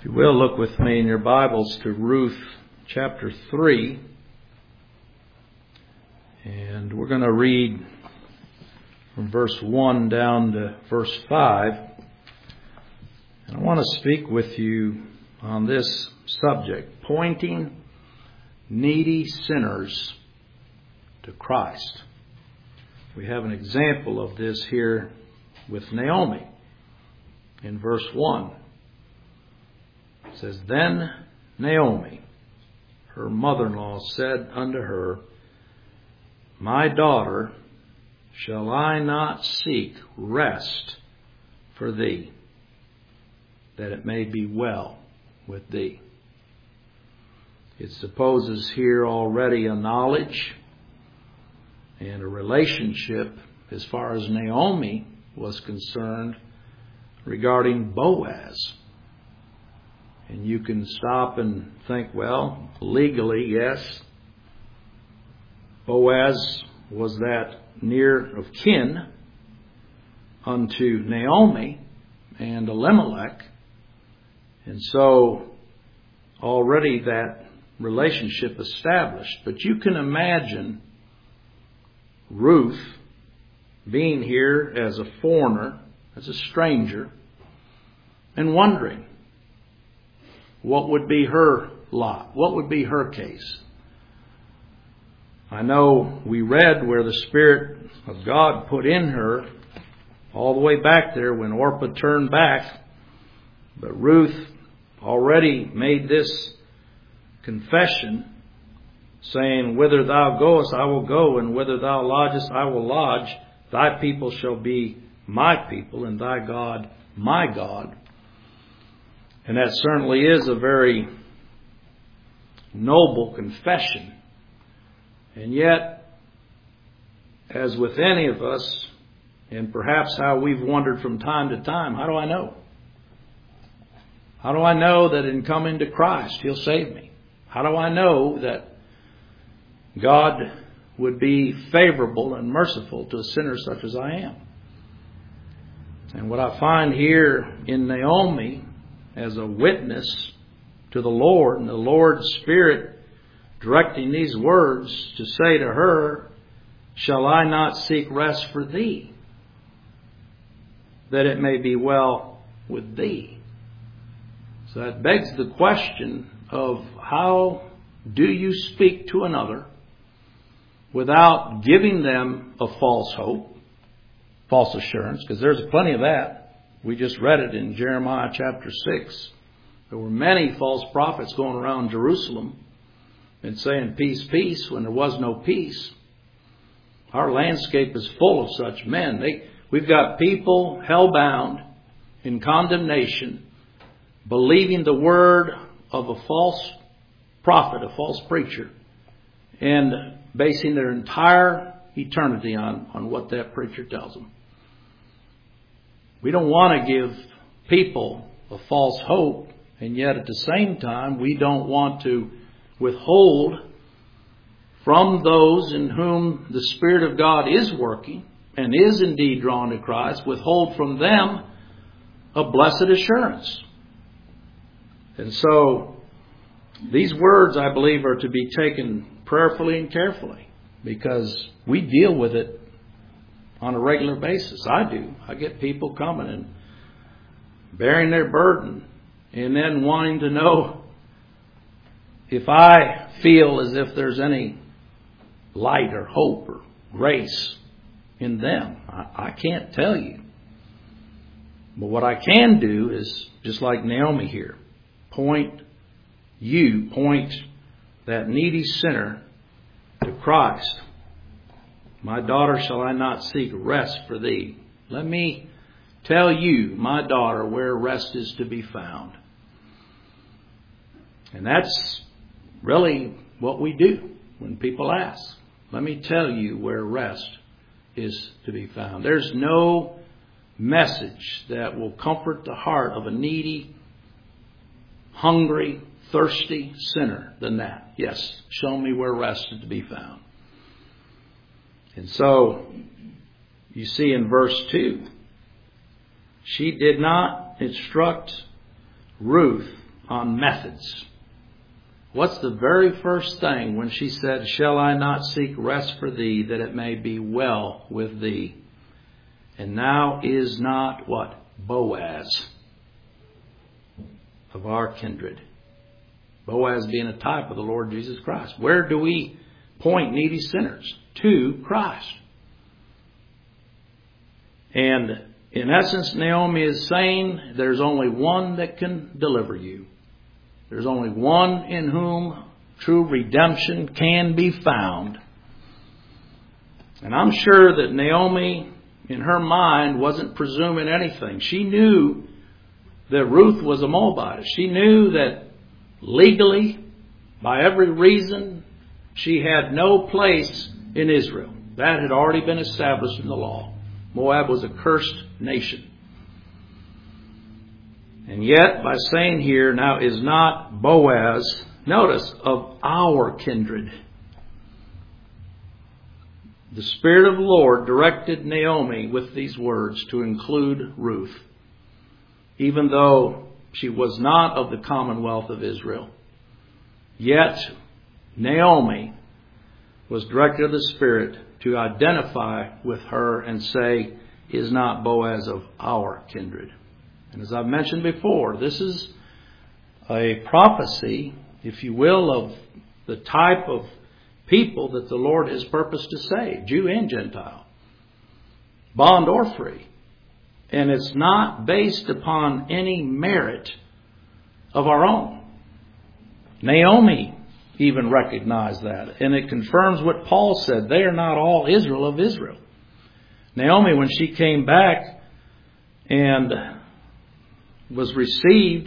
If you will, look with me in your Bibles to Ruth chapter 3. And we're going to read from verse 1 down to verse 5. And I want to speak with you on this subject, pointing needy sinners to Christ. We have an example of this here with Naomi in verse 1. It says, Then Naomi, her mother-in-law, said unto her, My daughter, shall I not seek rest for thee, that it may be well with thee? It supposes here already a knowledge and a relationship as far as Naomi was concerned regarding Boaz. And you can stop and think, well, legally, yes, Boaz was that near of kin unto Naomi and Elimelech. And so already that relationship established. But you can imagine Ruth being here as a foreigner, as a stranger, and wondering, what would be her lot? What would be her case? I know we read where the Spirit of God put in her all the way back there when Orpah turned back. But Ruth already made this confession, saying, Whither thou goest, I will go, and whither thou lodgest, I will lodge. Thy people shall be my people, and thy God my God. And that certainly is a very noble confession. And yet, as with any of us, and perhaps how we've wondered from time to time, how do I know? How do I know that in coming to Christ, He'll save me? How do I know that God would be favorable and merciful to a sinner such as I am? And what I find here in Naomi as a witness to the Lord, and the Lord's Spirit directing these words to say to her, Shall I not seek rest for thee, that it may be well with thee? So that begs the question of how do you speak to another without giving them a false hope, false assurance, because there's plenty of that. We just read it in Jeremiah chapter 6. There were many false prophets going around Jerusalem and saying, Peace, peace, when there was no peace. Our landscape is full of such men. We've got people hell-bound in condemnation, believing the word of a false prophet, a false preacher, and basing their entire eternity on what that preacher tells them. We don't want to give people a false hope, and yet at the same time, we don't want to withhold from those in whom the Spirit of God is working and is indeed drawn to Christ, withhold from them a blessed assurance. And so these words, I believe, are to be taken prayerfully and carefully, because we deal with it on a regular basis. I do. I get people coming and bearing their burden and then wanting to know if I feel as if there's any light or hope or grace in them. I can't tell you. But what I can do is, just like Naomi here, point that needy sinner to Christ. My daughter, shall I not seek rest for thee? Let me tell you, my daughter, where rest is to be found. And that's really what we do when people ask. Let me tell you where rest is to be found. There's no message that will comfort the heart of a needy, hungry, thirsty sinner than that. Yes, show me where rest is to be found. And so, you see in verse 2, she did not instruct Ruth on methods. What's the very first thing when she said, "Shall I not seek rest for thee, that it may be well with thee? And now is not," what? Boaz of our kindred. Boaz being a type of the Lord Jesus Christ. Where do we point needy sinners? To Christ. And in essence, Naomi is saying there's only one that can deliver you. There's only one in whom true redemption can be found. And I'm sure that Naomi, in her mind, wasn't presuming anything. She knew that Ruth was a Moabite. She knew that legally, by every reason, she had no place in Israel. That had already been established in the law. Moab was a cursed nation. And yet, by saying here, now is not Boaz, notice, of our kindred. The Spirit of the Lord directed Naomi with these words to include Ruth, even though she was not of the commonwealth of Israel. Yet, Naomi was directed of the Spirit to identify with her and say, "Is not Boaz of our kindred?" And as I've mentioned before, this is a prophecy, if you will, of the type of people that the Lord has purposed to save, Jew and Gentile, bond or free. And it's not based upon any merit of our own. Naomi even recognized that. And it confirms what Paul said. They are not all Israel of Israel. Naomi, when she came back and was received,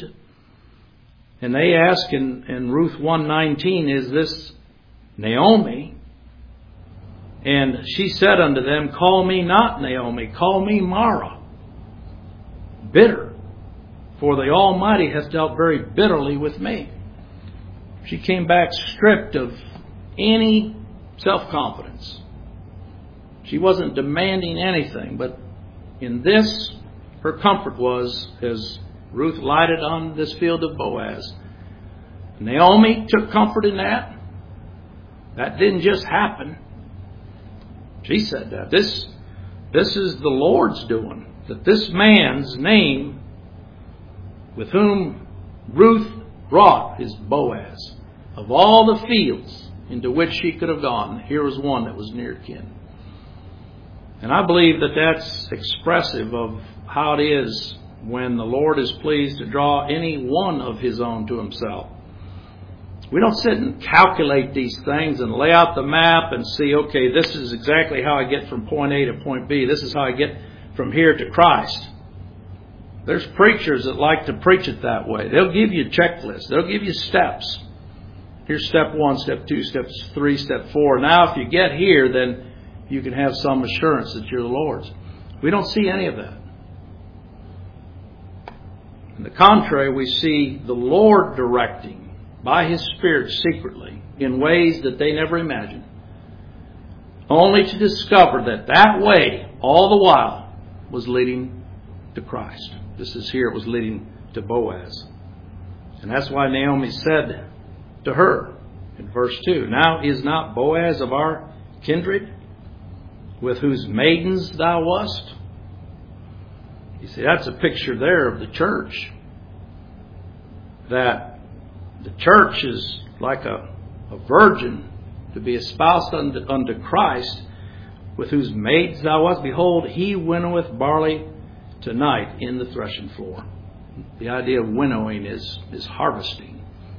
and they asked in Ruth 1:19, "Is this Naomi?" And she said unto them, "Call me not Naomi, call me Mara, bitter, for the Almighty hath dealt very bitterly with me." She came back stripped of any self-confidence. She wasn't demanding anything, but in this, her comfort was, as Ruth lighted on this field of Boaz. Naomi took comfort in that. That didn't just happen. She said that. This is the Lord's doing. That this man's name, with whom Ruth brought, is Boaz. Of all the fields into which she could have gone, here was one that was near kin. And I believe that that's expressive of how it is when the Lord is pleased to draw any one of His own to Himself. We don't sit and calculate these things and lay out the map and see, okay, this is exactly how I get from point A to point B. This is how I get from here to Christ. There's preachers that like to preach it that way. They'll give you checklists. They'll give you steps. Here's step 1, step 2, step 3, step 4. Now if you get here, then you can have some assurance that you're the Lord's. We don't see any of that. On the contrary, we see the Lord directing by His Spirit secretly in ways that they never imagined, only to discover that that way, all the while, was leading to Christ. This is here, it was leading to Boaz. And that's why Naomi said to her in verse 2, "Now is not Boaz of our kindred, with whose maidens thou wast?" You see, that's a picture there of the church. That the church is like a virgin to be espoused unto Christ, with whose maids thou wast. Behold, he winnoweth barley tonight in the threshing floor. The idea of winnowing is harvesting.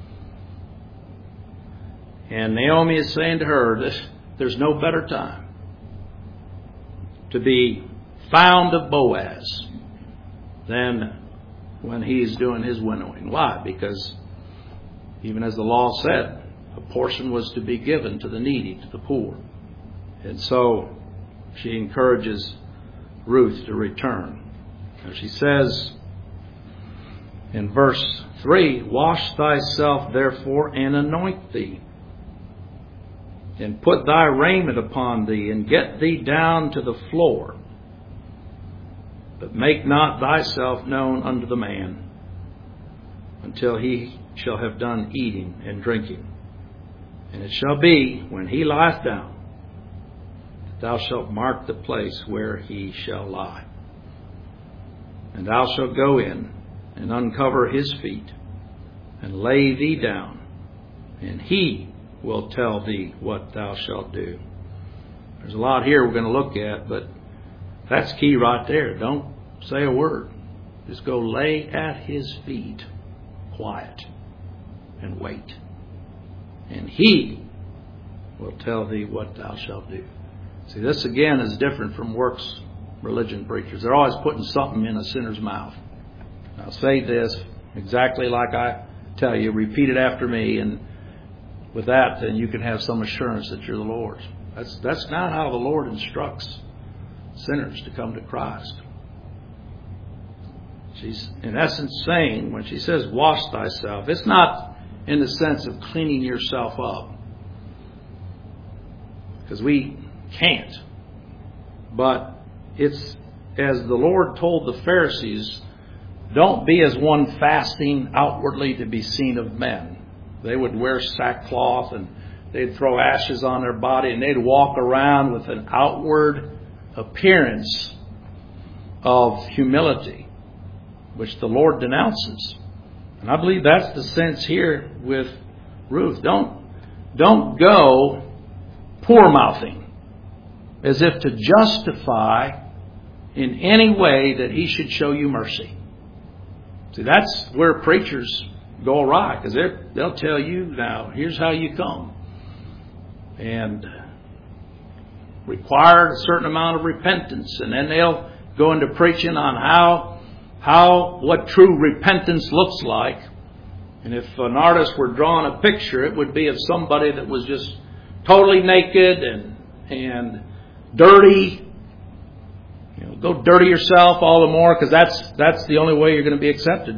And Naomi is saying to her, there's no better time to be found of Boaz than when he's doing his winnowing. Why? Because even as the law said, a portion was to be given to the needy, to the poor. And so she encourages Ruth to return. And she says in verse 3, "Wash thyself therefore and anoint thee, and put thy raiment upon thee, and get thee down to the floor. But make not thyself known unto the man, until he shall have done eating and drinking. And it shall be, when he lieth down, that thou shalt mark the place where he shall lie. And thou shalt go in and uncover his feet, and lay thee down, and he will tell thee what thou shalt do. There's a lot here we're going to look at, but that's key right there. Don't say a word. Just go lay at his feet, quiet, and wait. And he will tell thee what thou shalt do. See, this again is different from works religion preachers. They're always putting something in a sinner's mouth. Now say this exactly like I tell you. Repeat it after me, and with that, then you can have some assurance that you're the Lord's. That's not how the Lord instructs sinners to come to Christ. She's in essence saying, when she says wash thyself, it's not in the sense of cleaning yourself up, because we can't. But it's, as the Lord told the Pharisees, don't be as one fasting outwardly to be seen of men. They would wear sackcloth and they'd throw ashes on their body, and they'd walk around with an outward appearance of humility, which the Lord denounces. And I believe that's the sense here with Ruth. Don't go poor-mouthing as if to justify in any way that he should show you mercy. See, that's where preachers go awry, because they'll tell you, now, here's how you come. And require a certain amount of repentance. And then they'll go into preaching on what true repentance looks like. And if an artist were drawing a picture, it would be of somebody that was just totally naked and dirty. You know, go dirty yourself all the more, because that's the only way you're going to be accepted.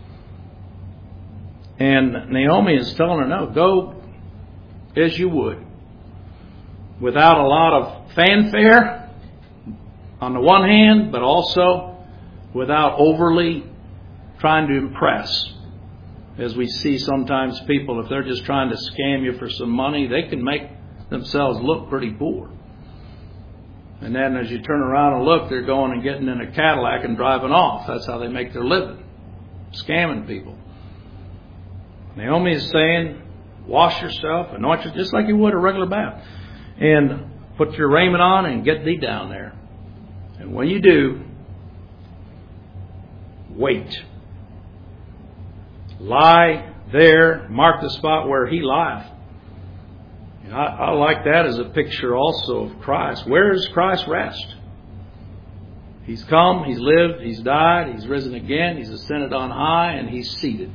And Naomi is telling her, no, go as you would, without a lot of fanfare on the one hand, but also without overly trying to impress. As we see sometimes people, if they're just trying to scam you for some money, they can make themselves look pretty poor. And then as you turn around and look, they're going and getting in a Cadillac and driving off. That's how they make their living, scamming people. Naomi is saying, wash yourself, anoint yourself, just like you would a regular bath. And put your raiment on and get thee down there. And when you do, wait. Lie there, mark the spot where he lieth. And I like that as a picture also of Christ. Where does Christ rest? He's come, He's lived, He's died, He's risen again, He's ascended on high, and He's seated.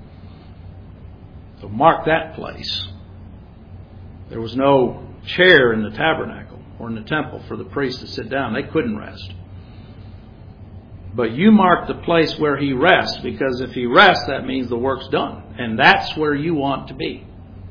So mark that place. There was no chair in the tabernacle or in the temple for the priests to sit down. They couldn't rest. But you mark the place where He rests, because if He rests, that means the work's done. And that's where you want to be.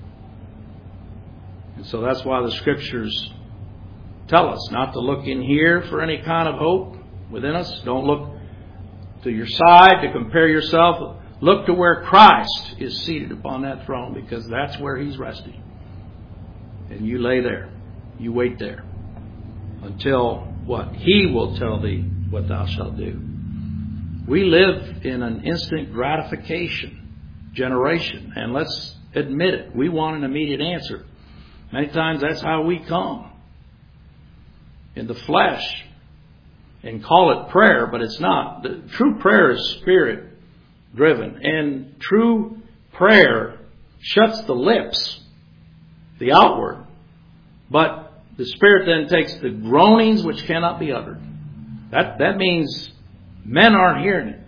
And so that's why the Scriptures tell us not to look in here for any kind of hope within us. Don't look to your side to compare yourself. Look to where Christ is seated upon that throne, because that's where He's resting. And you lay there. You wait there. Until what? He will tell thee what thou shalt do. We live in an instant gratification generation. And let's admit it. We want an immediate answer. Many times that's how we come. In the flesh. And call it prayer, but it's not. The true prayer is spirit driven. And true prayer shuts the lips, the outward. But the Spirit then takes the groanings which cannot be uttered. That means men aren't hearing it.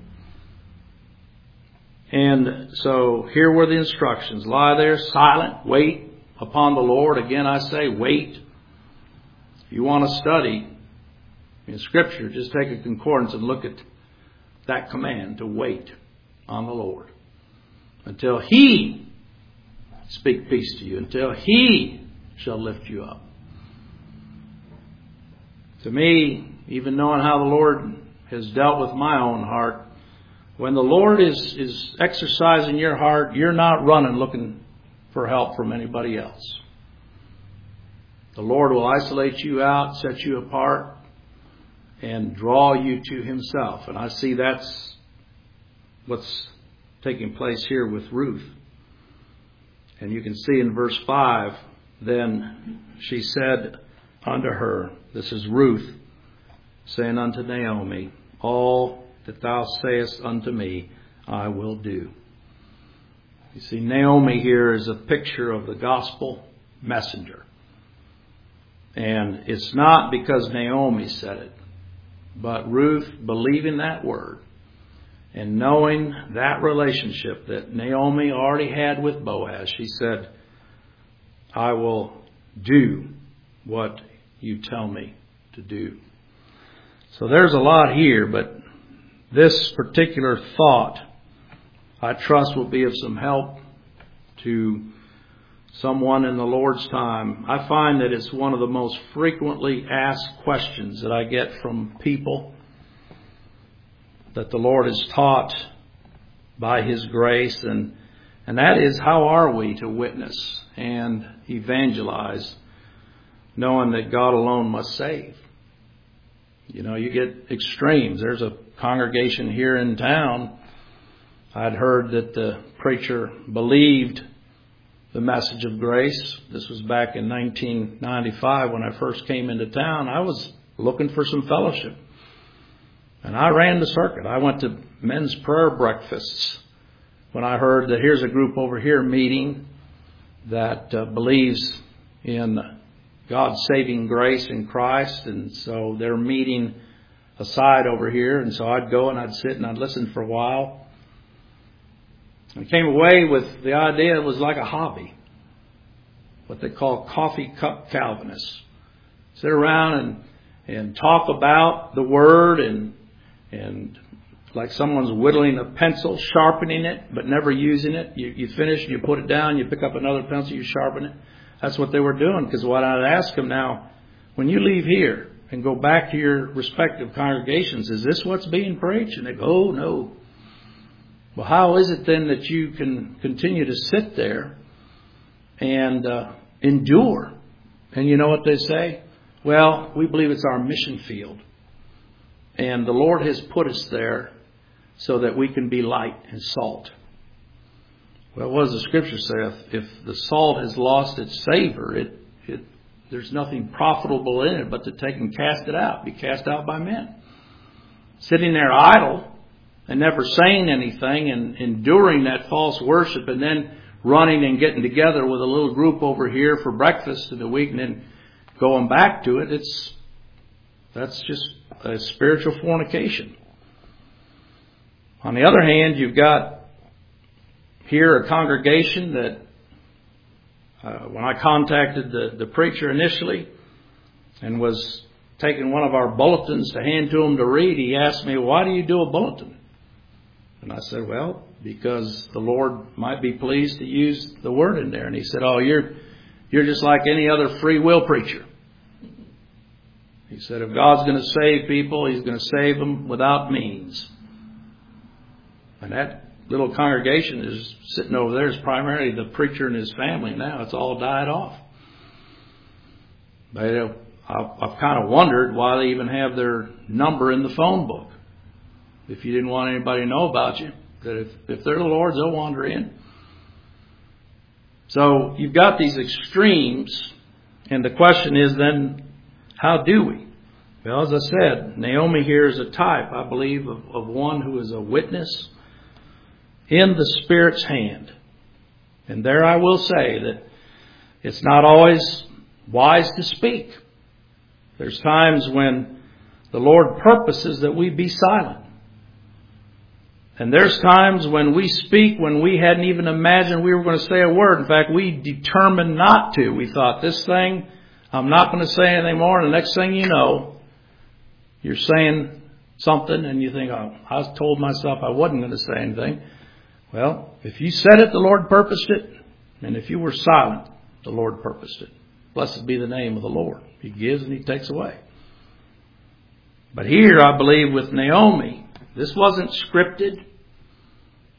And so here were the instructions. Lie there silent, wait upon the Lord. Again, I say wait. If you want to study in Scripture, just take a concordance and look at that command to wait on the Lord until He speak peace to you, until He shall lift you up. To me, even knowing how the Lord has dealt with my own heart, When the Lord is exercising your heart, you're not running looking for help from anybody else. The Lord will isolate you out, set you apart, and draw you to Himself. And I see that's what's taking place here with Ruth. And you can see in verse 5, then she said unto her, this is Ruth, saying unto Naomi, all that thou sayest unto me, I will do. You see, Naomi here is a picture of the gospel messenger. And it's not because Naomi said it, but Ruth believing that word and knowing that relationship that Naomi already had with Boaz, she said, I will do what you tell me to do. So there's a lot here, but this particular thought, I trust, will be of some help to someone in the Lord's time. I find that it's one of the most frequently asked questions that I get from people that the Lord has taught by His grace, and that is, how are we to witness and evangelize, knowing that God alone must save? You know, you get extremes. There's a congregation here in town. I'd heard that the preacher believed the message of grace. This was back in 1995 when I first came into town. I was looking for some fellowship. And I ran the circuit. I went to men's prayer breakfasts when I heard that here's a group over here meeting that believes in God's saving grace in Christ. And so they're meeting aside over here. And so I'd go and I'd sit and I'd listen for a while. I came away with the idea it was like a hobby, what they call coffee cup Calvinists. Sit around and talk about the Word and like someone's whittling a pencil, sharpening it, but never using it. You finish and you put it down, you pick up another pencil, you sharpen it. That's what they were doing, because what I'd ask them now, when you leave here and go back to your respective congregations, is this what's being preached? And they go, oh, no. Well, how is it then that you can continue to sit there and endure? And you know what they say? Well, we believe it's our mission field. And the Lord has put us there so that we can be light and salt. Well, what does the Scripture say? If the salt has lost its savor, there's nothing profitable in it but to take and cast it out, be cast out by men. Sitting there idle and never saying anything and enduring that false worship and then running and getting together with a little group over here for breakfast in the week and then going back to it, that's just a spiritual fornication. On the other hand, you've got here a congregation that when I contacted the preacher initially and was taking one of our bulletins to hand to him to read, he asked me, why do you do a bulletin? And I said, well, because the Lord might be pleased to use the word in there. And he said, oh, you're just like any other free will preacher. He said, if God's going to save people, He's going to save them without means. And that little congregation is sitting over there is primarily the preacher and his family now. It's all died off. But I've kind of wondered why they even have their number in the phone book. If you didn't want anybody to know about you, that if they're the Lord's, they'll wander in. So you've got these extremes, and the question is then, how do we? Well, as I said, Naomi here is a type, I believe, of one who is a witness in the Spirit's hand. And there I will say that it's not always wise to speak. There's times when the Lord purposes that we be silent. And there's times when we speak when we hadn't even imagined we were going to say a word. In fact, we determined not to. We thought, this thing, I'm not going to say anything more. And the next thing you know, you're saying something and you think, oh, I told myself I wasn't going to say anything. Well, if you said it, the Lord purposed it. And if you were silent, the Lord purposed it. Blessed be the name of the Lord. He gives and He takes away. But here, I believe with Naomi, this wasn't scripted.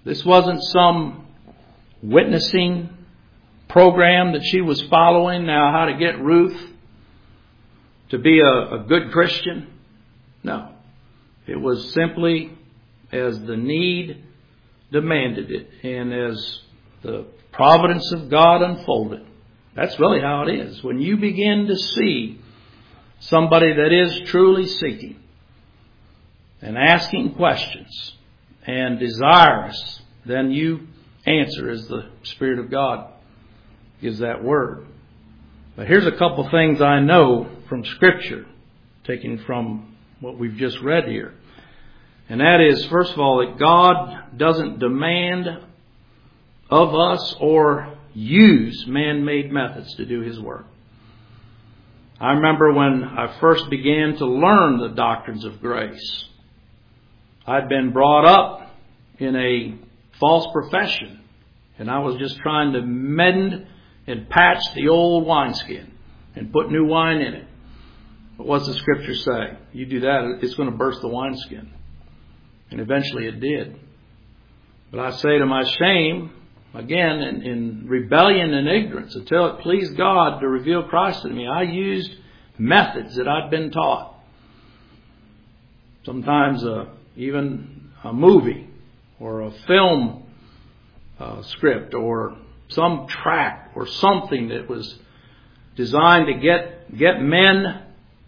This wasn't some witnessing program that she was following now, how to get Ruth to be a good Christian. No. It was simply as the need demanded it and as the providence of God unfolded. That's really how it is. When you begin to see somebody that is truly seeking and asking questions and desirous, then you answer as the Spirit of God gives that word. But here's a couple things I know from Scripture, taken from what we've just read here. And that is, first of all, that God doesn't demand of us or use man-made methods to do His work. I remember when I first began to learn the doctrines of grace, I'd been brought up in a false profession, and I was just trying to mend and patch the old wineskin and put new wine in it. But what's the Scripture say? You do that, it's going to burst the wineskin. And eventually it did. But I say to my shame, again, in rebellion and ignorance, until it pleased God to reveal Christ to me, I used methods that I'd been taught. Sometimes even a movie or a film script or some tract or something that was designed to get men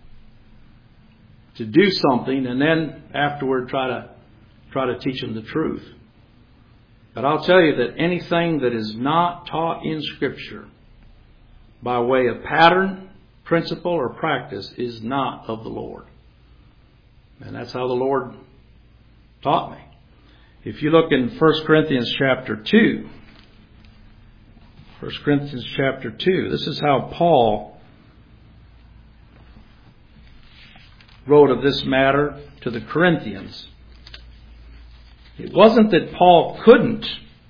to do something, and then afterward try to teach them the truth. But I'll tell you that anything that is not taught in Scripture by way of pattern, principle, or practice is not of the Lord. And that's how the Lord taught me. If you look in 1 Corinthians chapter 2, 1 Corinthians chapter 2, this is how Paul wrote of this matter to the Corinthians. It wasn't that Paul couldn't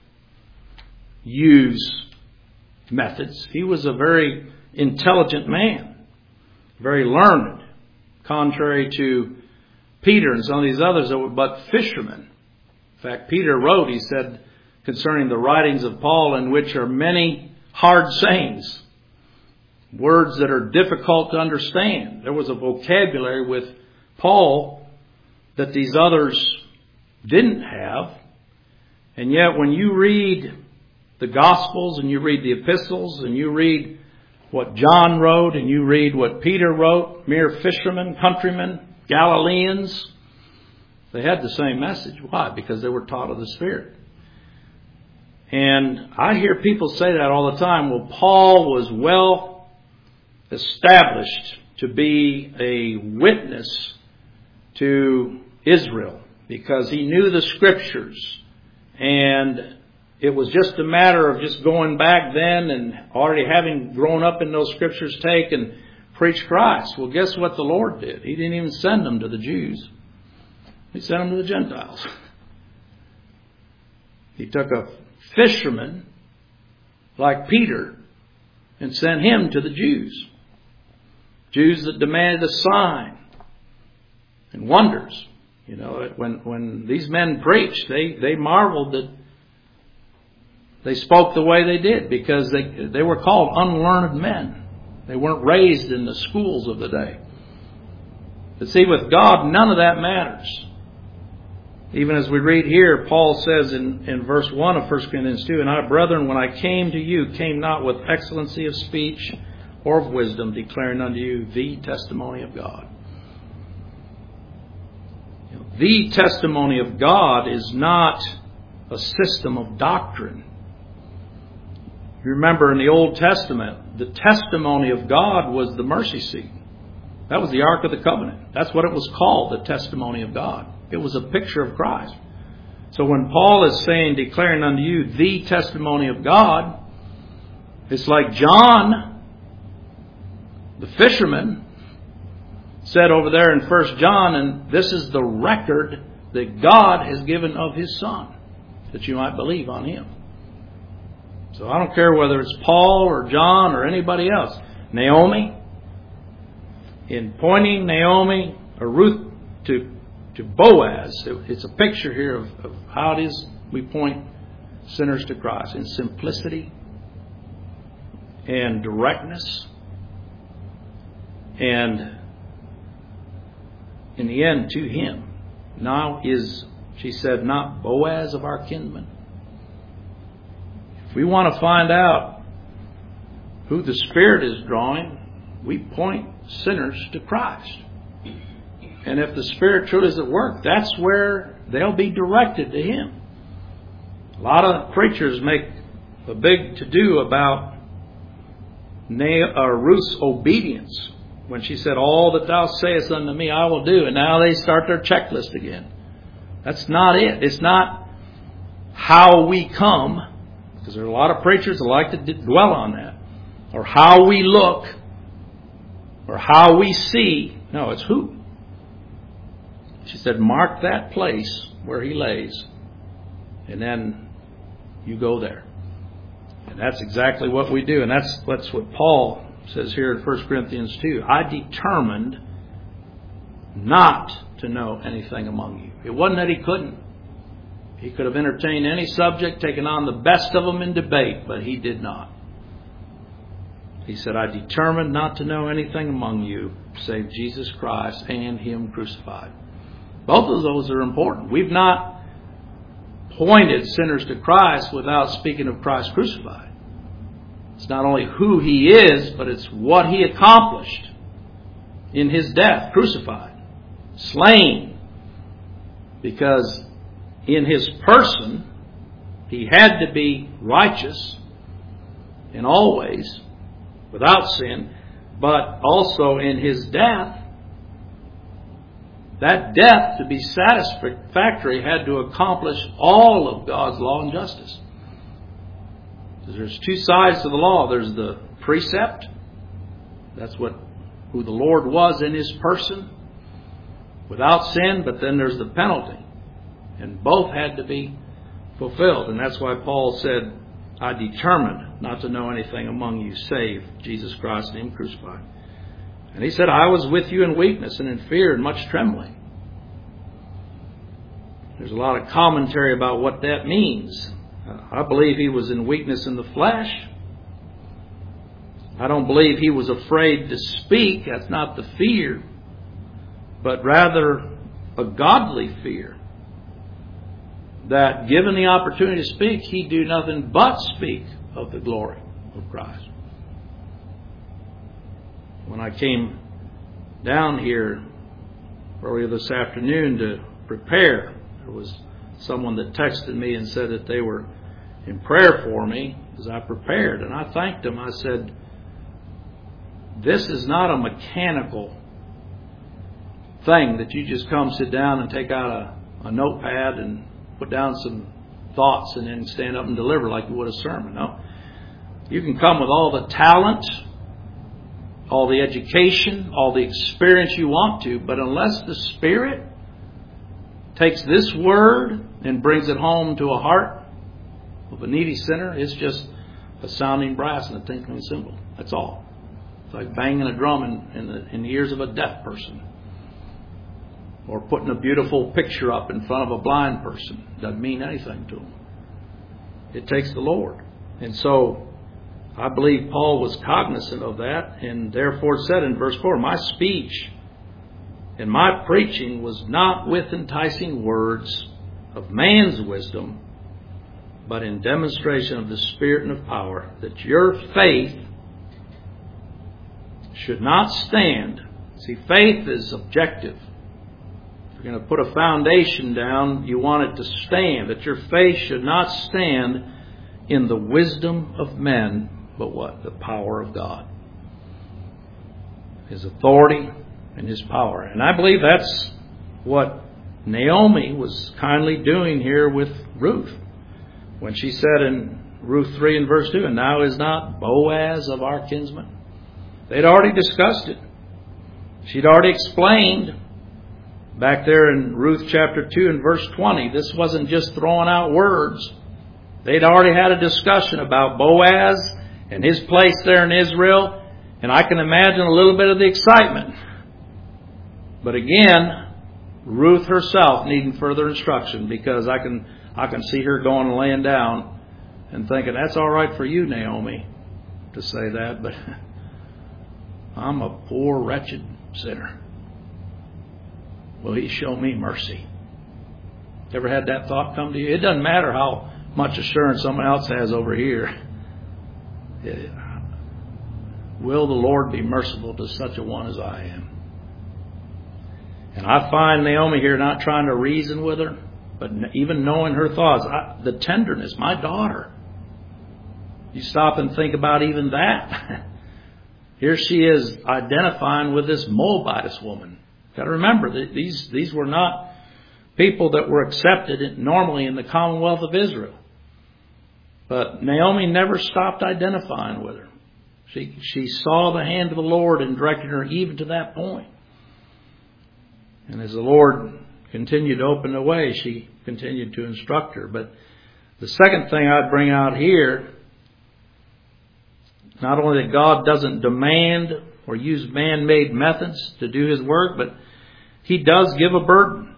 use methods. He was a very intelligent man, very learned, contrary to Peter and some of these others that were but fishermen. In fact, Peter wrote, he said, concerning the writings of Paul, in which are many hard sayings, words that are difficult to understand. There was a vocabulary with Paul that these others didn't have. And yet when you read the Gospels and you read the epistles and you read what John wrote and you read what Peter wrote, mere fishermen, countrymen, Galileans, they had the same message. Why? Because they were taught of the Spirit. And I hear people say that all the time. Well, Paul was well established to be a witness to Israel because he knew the Scriptures, and it was just a matter of just going back then and already having grown up in those Scriptures, take and preach Christ. Well, guess what the Lord did? He didn't even send them to the Jews. He sent them to the Gentiles. He took a fisherman like Peter and sent him to the Jews. Jews that demanded a sign and wonders. You know, when these men preached, they marveled that they spoke the way they did because they were called unlearned men. They weren't raised in the schools of the day. But see, with God, none of that matters. Even as we read here, Paul says in verse 1 of 1 Corinthians 2, "And I, brethren, when I came to you, came not with excellency of speech or of wisdom, declaring unto you the testimony of God." You know, the testimony of God is not a system of doctrine. You remember in the Old Testament, the testimony of God was the mercy seat. That was the Ark of the Covenant. That's what it was called, the testimony of God. It was a picture of Christ. So when Paul is saying, declaring unto you the testimony of God, it's like John, the fisherman, said over there in 1 John, and this is the record that God has given of His Son, that you might believe on Him. So I don't care whether it's Paul or John or anybody else. Naomi, in pointing Naomi or Ruth to Boaz, it's a picture here of how it is we point sinners to Christ in simplicity and directness, and in the end to Him. Now is, she said, not Boaz of our kinsmen. If we want to find out who the Spirit is drawing, we point sinners to Christ. And if the Spirit truly is at work, that's where they'll be directed to Him. A lot of preachers make a big to-do about Ruth's obedience when she said, all that thou sayest unto me I will do. And now they start their checklist again. That's not it. It's not how we come, because there are a lot of preachers that like to dwell on that, or how we look, or how we see. No, it's who. She said, mark that place where He lays, and then you go there. And that's exactly what we do. And that's what Paul says here in 1 Corinthians 2. I determined not to know anything among you. It wasn't that he couldn't. He could have entertained any subject, taken on the best of them in debate, but he did not. He said, I determined not to know anything among you save Jesus Christ and Him crucified. Both of those are important. We've not pointed sinners to Christ without speaking of Christ crucified. It's not only who He is, but it's what He accomplished in His death, crucified, slain. Because in His person, He had to be righteous in all ways, without sin, but also in His death, that death to be satisfactory had to accomplish all of God's law and justice. There's two sides to the law. There's the precept. That's who the Lord was in His person, without sin. But then there's the penalty. And both had to be fulfilled. And that's why Paul said, I determined not to know anything among you save Jesus Christ and Him crucified. And he said, I was with you in weakness and in fear and much trembling. There's a lot of commentary about what that means. I believe he was in weakness in the flesh. I don't believe he was afraid to speak. That's not the fear, but rather a godly fear. That given the opportunity to speak, he'd do nothing but speak of the glory of Christ. When I came down here earlier this afternoon to prepare, there was someone that texted me and said that they were in prayer for me as I prepared. And I thanked them. I said, this is not a mechanical thing that you just come sit down and take out a notepad and put down some thoughts and then stand up and deliver like you would a sermon. No. You can come with all the talent, all the education, all the experience you want to, but unless the Spirit takes this word and brings it home to a heart of a needy sinner, it's just a sounding brass and a tinkling cymbal. That's all. It's like banging a drum in the ears of a deaf person, or putting a beautiful picture up in front of a blind person. Doesn't mean anything to them. It takes the Lord. And so I believe Paul was cognizant of that, and therefore said in verse 4, my speech and my preaching was not with enticing words of man's wisdom, but in demonstration of the Spirit and of power, that your faith should not stand. See, faith is objective. If you're going to put a foundation down, you want it to stand. That your faith should not stand in the wisdom of men, but what? The power of God. His authority and His power. And I believe that's what Naomi was kindly doing here with Ruth. When she said in Ruth 3 and verse 2, and now is not Boaz of our kinsmen. They'd already discussed it. She'd already explained back there in Ruth chapter 2 and verse 20. This wasn't just throwing out words. They'd already had a discussion about Boaz and his place there in Israel. And I can imagine a little bit of the excitement. But again, Ruth herself needing further instruction, because I can I can see her going and laying down and thinking, that's all right for you, Naomi, to say that, but I'm a poor, wretched sinner. Will He show me mercy? Ever had that thought come to you? It doesn't matter how much assurance someone else has over here. Will the Lord be merciful to such a one as I am? And I find Naomi here not trying to reason with her, but even knowing her thoughts, the tenderness, my daughter. You stop and think about even that. Here she is identifying with this Moabitess woman. Got to remember that these were not people that were accepted normally in the Commonwealth of Israel. But Naomi never stopped identifying with her. She saw the hand of the Lord and directed her even to that point. And as the Lord continued to open the way, she continued to instruct her. But the second thing I'd bring out here, not only that God doesn't demand or use man-made methods to do His work, but He does give a burden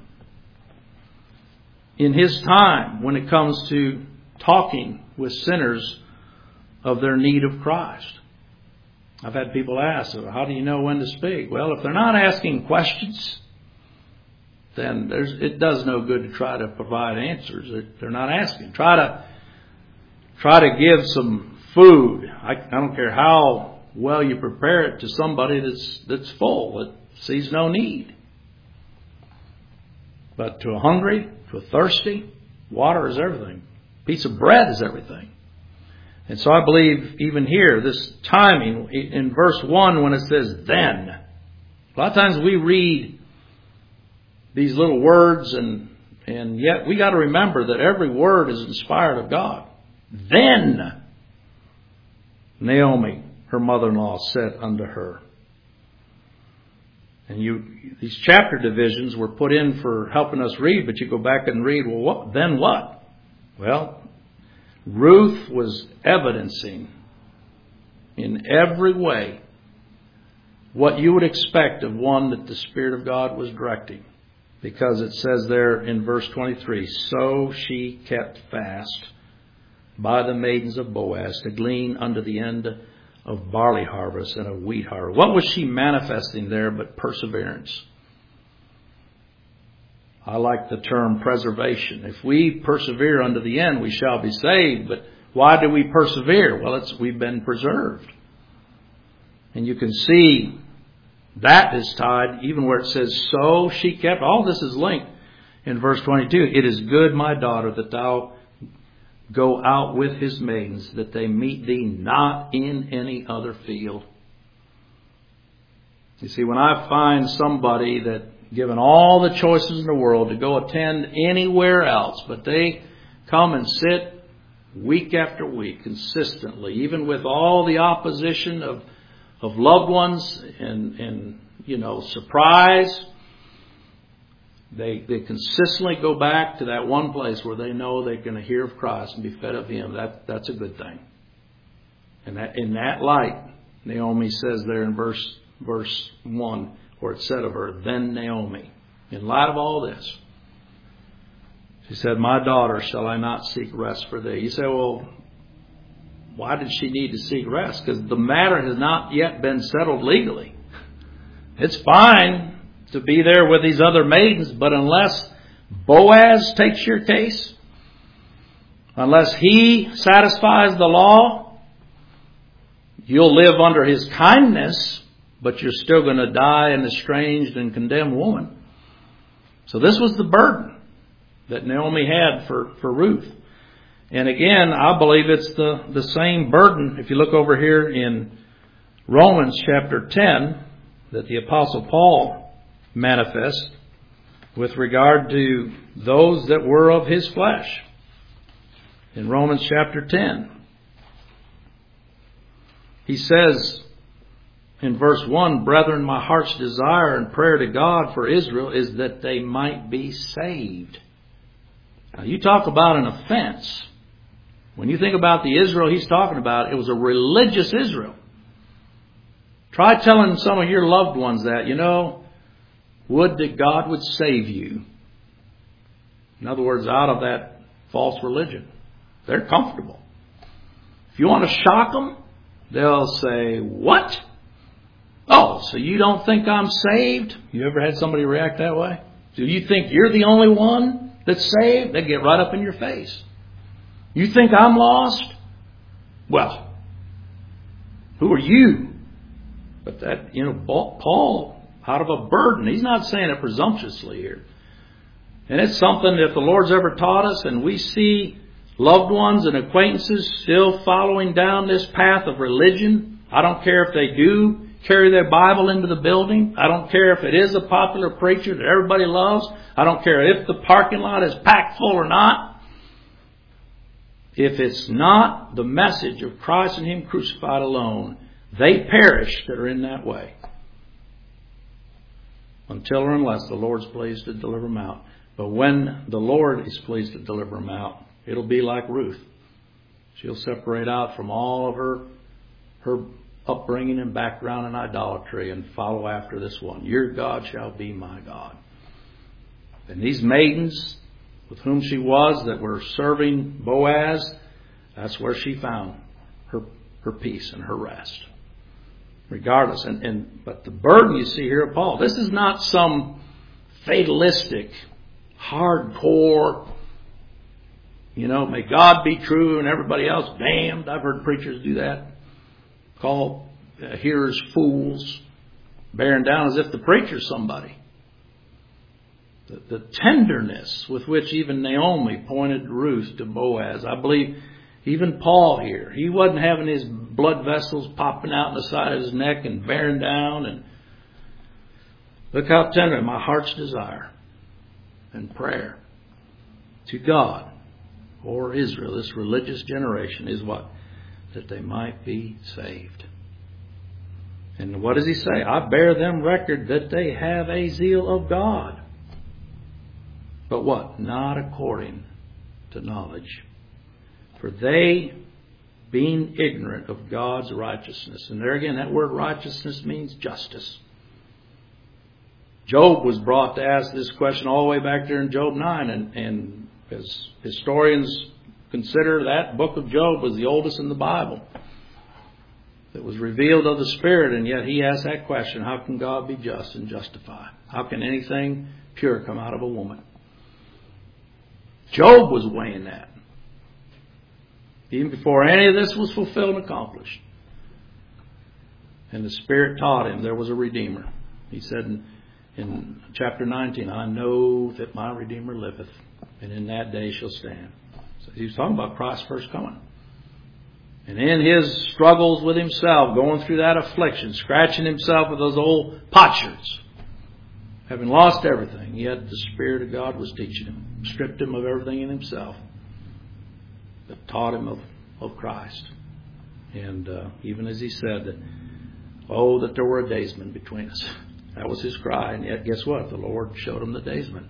in His time when it comes to talking with sinners of their need of Christ. I've had people ask, how do you know when to speak? Well, if they're not asking questions, then it does no good to try to provide answers. They're not asking. Try to give some food. I don't care how well you prepare it to somebody that's full, that sees no need. But to a hungry, to a thirsty, water is everything. A piece of bread is everything. And so I believe even here, this timing in verse 1 when it says then. A lot of times we read these little words and yet we got to remember that every word is inspired of God. Then Naomi, her mother-in-law, said unto her. And these chapter divisions were put in for helping us read, but you go back and read, well, then what? Well, Ruth was evidencing in every way what you would expect of one that the Spirit of God was directing. Because it says there in verse 23, so she kept fast by the maidens of Boaz to glean unto the end of barley harvest and of wheat harvest. What was she manifesting there but perseverance? I like the term preservation. If we persevere unto the end, we shall be saved. But why do we persevere? Well, we've been preserved. And you can see that is tied, even where it says, so she kept. All this is linked in verse 22. It is good, my daughter, that thou go out with his maidens, that they meet thee not in any other field. You see, when I find somebody that, given all the choices in the world, to go attend anywhere else, but they come and sit week after week consistently, even with all the opposition of loved ones and surprise, they consistently go back to that one place where they know they're going to hear of Christ and be fed of Him. That's a good thing. And that in that light, Naomi says there in verse 1, where it said of her, then Naomi, in light of all this, she said, my daughter, shall I not seek rest for thee? You say, well, why did she need to seek rest? Because the matter has not yet been settled legally. It's fine to be there with these other maidens, but unless Boaz takes your case, unless he satisfies the law, you'll live under his kindness, but you're still going to die an estranged and condemned woman. So this was the burden that Naomi had for Ruth. And again, I believe it's the same burden, if you look over here in Romans chapter 10, that the Apostle Paul manifests with regard to those that were of his flesh. In Romans chapter 10, he says in verse 1, brethren, my heart's desire and prayer to God for Israel is that they might be saved. Now you talk about an offense. When you think about the Israel he's talking about, it was a religious Israel. Try telling some of your loved ones that, would that God would save you. In other words, out of that false religion. They're comfortable. If you want to shock them, they'll say, "What? Oh, so you don't think I'm saved?" You ever had somebody react that way? Do you think you're the only one that's saved? They get right up in your face. You think I'm lost? Well, who are you? But that, Paul, out of a burden, he's not saying it presumptuously here. And it's something that the Lord's ever taught us, and we see loved ones and acquaintances still following down this path of religion. I don't care if they do carry their Bible into the building. I don't care if it is a popular preacher that everybody loves. I don't care if the parking lot is packed full or not. If it's not the message of Christ and Him crucified alone, they perish that are in that way. Until or unless the Lord's pleased to deliver them out. But when the Lord is pleased to deliver them out, it'll be like Ruth. She'll separate out from all of her upbringing and background in idolatry and follow after this one. Your God shall be my God. And these maidens with whom she was that were serving Boaz, that's where she found her peace and her rest. Regardless. But the burden you see here of Paul, this is not some fatalistic, hardcore, may God be true and everybody else damned. I've heard preachers do that. Call hearers fools, bearing down as if the preacher's somebody. The tenderness with which even Naomi pointed Ruth to Boaz. I believe even Paul here, he wasn't having his blood vessels popping out in the side of his neck and bearing down. And look how tender, my heart's desire and prayer to God for Israel, this religious generation, is what? That they might be saved. And what does he say? I bear them record that they have a zeal of God. But what? Not according to knowledge. For they, being ignorant of God's righteousness. And there again, that word righteousness means justice. Job was brought to ask this question all the way back there in Job 9. And as historians consider, that book of Job was the oldest in the Bible. It was revealed of the Spirit, and yet he asked that question, how can God be just and justify? How can anything pure come out of a woman? Job was weighing that. Even before any of this was fulfilled and accomplished. And the Spirit taught him there was a Redeemer. He said in chapter 19, I know that my Redeemer liveth, and in that day shall stand. So he was talking about Christ's first coming. And in his struggles with himself, going through that affliction, scratching himself with those old potsherds, having lost everything, yet the Spirit of God was teaching him, stripped him of everything in himself, but taught him of Christ. And even as he said that, oh, that there were a daysman between us. That was his cry. And yet, guess what? The Lord showed him the daysman.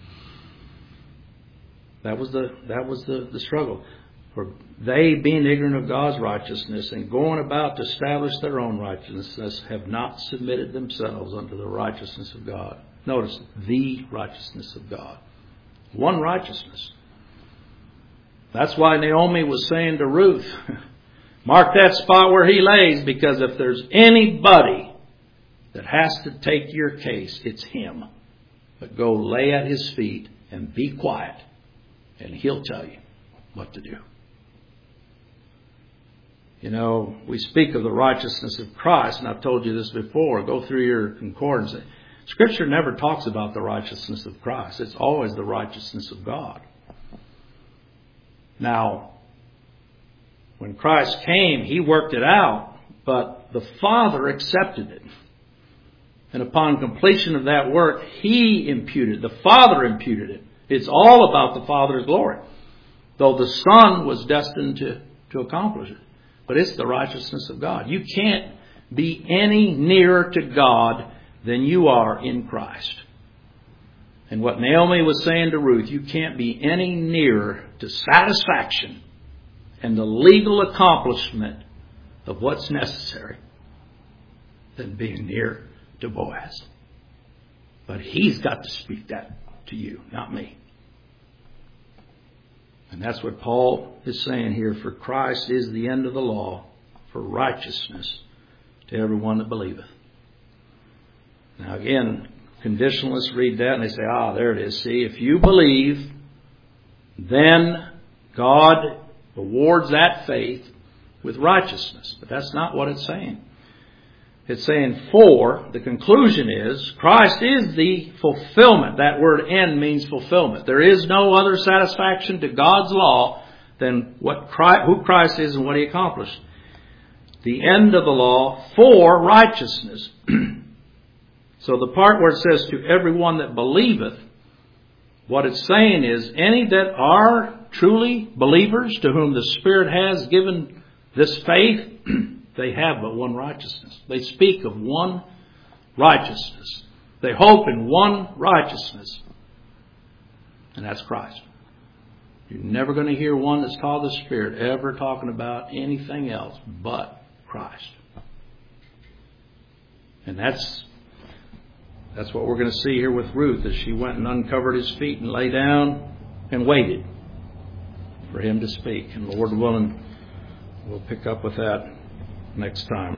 That was the struggle. For they, being ignorant of God's righteousness and going about to establish their own righteousness, have not submitted themselves unto the righteousness of God. Notice, the righteousness of God. One righteousness. That's why Naomi was saying to Ruth, mark that spot where he lays, because if there's anybody that has to take your case, it's him. But go lay at his feet and be quiet, and he'll tell you what to do. We speak of the righteousness of Christ, and I've told you this before. Go through your concordance. Scripture never talks about the righteousness of Christ. It's always the righteousness of God. Now, when Christ came, He worked it out, but the Father accepted it. And upon completion of that work, He imputed, the Father imputed it. It's all about the Father's glory, though the Son was destined to accomplish it. But it's the righteousness of God. You can't be any nearer to God than you are in Christ. And what Naomi was saying to Ruth, you can't be any nearer to satisfaction and the legal accomplishment of what's necessary than being near to Boaz. But he's got to speak that to you, not me. And that's what Paul is saying here. For Christ is the end of the law for righteousness to everyone that believeth. Now again, conditionalists read that and they say, there it is. See, if you believe, then God rewards that faith with righteousness. But that's not what it's saying. It's saying the conclusion is, Christ is the fulfillment. That word end means fulfillment. There is no other satisfaction to God's law than who Christ is and what He accomplished. The end of the law for righteousness. So the part where it says to everyone that believeth, what it's saying is any that are truly believers to whom the Spirit has given this faith, they have but one righteousness. They speak of one righteousness. They hope in one righteousness. And that's Christ. You're never going to hear one that's called the Spirit ever talking about anything else but Christ. And that's what we're going to see here with Ruth as she went and uncovered his feet and lay down and waited for him to speak. And Lord willing, we'll pick up with that next time.